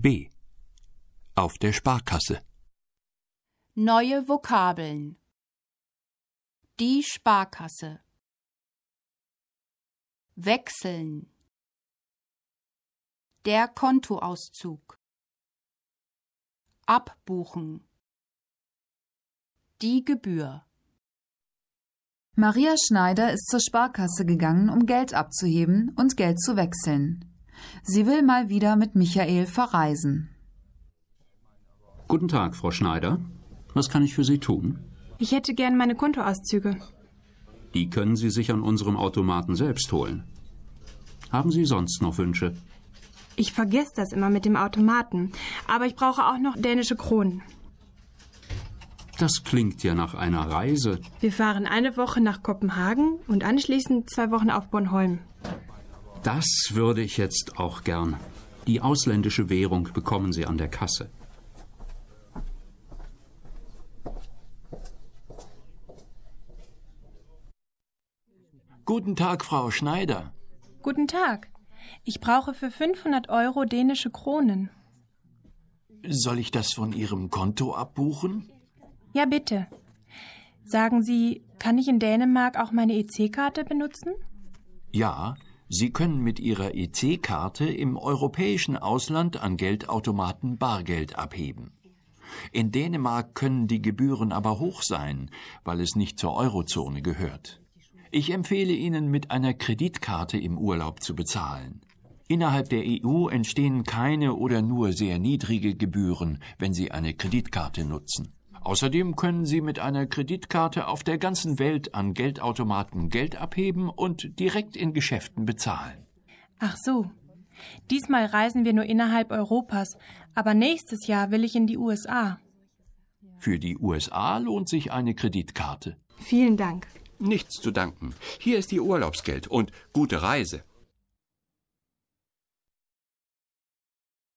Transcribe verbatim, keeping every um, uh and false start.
B. Auf der Sparkasse. Neue Vokabeln. Die Sparkasse. Wechseln. Der Kontoauszug. Abbuchen. Die Gebühr. Maria Schneider ist zur Sparkasse gegangen, um Geld abzuheben und Geld zu wechseln. Sie will mal wieder mit Michael verreisen. Guten Tag, Frau Schneider. Was kann ich für Sie tun? Ich hätte gern meine Kontoauszüge. Die können Sie sich an unserem Automaten selbst holen. Haben Sie sonst noch Wünsche? Ich vergesse das immer mit dem Automaten. Aber ich brauche auch noch dänische Kronen. Das klingt ja nach einer Reise. Wir fahren eine Woche nach Kopenhagen und anschließend zwei Wochen auf Bornholm. Das würde ich jetzt auch gern. Die ausländische Währung bekommen Sie an der Kasse. Guten Tag, Frau Schneider. Guten Tag. Ich brauche für fünfhundert Euro dänische Kronen. Soll ich das von Ihrem Konto abbuchen? Ja, bitte. Sagen Sie, kann ich in Dänemark auch meine E C-Karte benutzen? Ja, Sie können mit Ihrer E C-Karte im europäischen Ausland an Geldautomaten Bargeld abheben. In Dänemark können die Gebühren aber hoch sein, weil es nicht zur Eurozone gehört. Ich empfehle Ihnen, mit einer Kreditkarte im Urlaub zu bezahlen. Innerhalb der E U entstehen keine oder nur sehr niedrige Gebühren, wenn Sie eine Kreditkarte nutzen. Außerdem können Sie mit einer Kreditkarte auf der ganzen Welt an Geldautomaten Geld abheben und direkt in Geschäften bezahlen. Ach so. Diesmal reisen wir nur innerhalb Europas, aber nächstes Jahr will ich in die U S A. Für die U S A lohnt sich eine Kreditkarte. Vielen Dank. Nichts zu danken. Hier ist Ihr Urlaubsgeld und gute Reise.